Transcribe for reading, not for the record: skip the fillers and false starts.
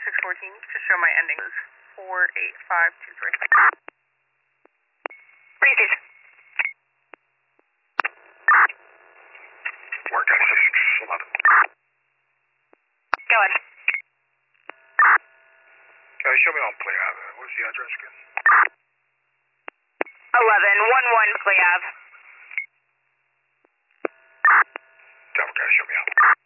614 to show my endings 48523. Repeat. Work on 611. Go ahead. Show me on Play Ave. What's the address again? 1111 Play Ave. Tell me, guys, show me out.